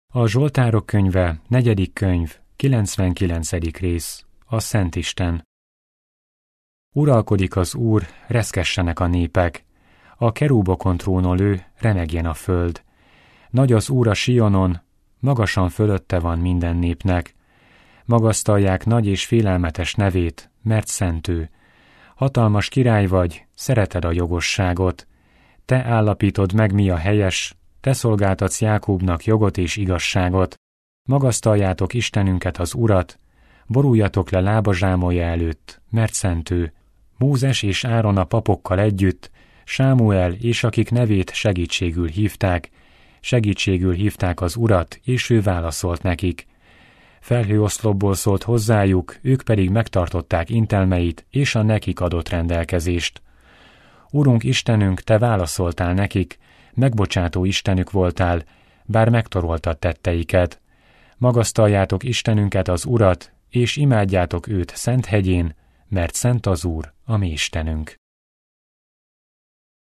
A Zsoltárok könyve, 4. könyv, 99. rész, a Szentisten. Uralkodik az Úr, reszkessenek a népek, a kerúbokon trónol remegjen a föld. Nagy az Úr a Sionon, magasan fölötte van minden népnek. Magasztalják nagy és félelmetes nevét, mert szent ő. Hatalmas király vagy, szereted a jogosságot. Te állapítod meg, mi a helyes, te szolgáltatsz Jákóbnak jogot és igazságot. Magasztaljátok Istenünket, az Urat, boruljatok le lábazsámolja előtt, mert szent ő. Mózes és Áron a papokkal együtt, Sámuel és akik nevét segítségül hívták az Urat, és ő válaszolt nekik. Felhőoszlopból szólt hozzájuk, ők pedig megtartották intelmeit és a nekik adott rendelkezést. Urunk Istenünk, te válaszoltál nekik, megbocsátó Istenük voltál, bár megtoroltad tetteiket. Magasztaljátok Istenünket, az Urat, és imádjátok őt szent hegyén, mert szent az Úr, a mi Istenünk.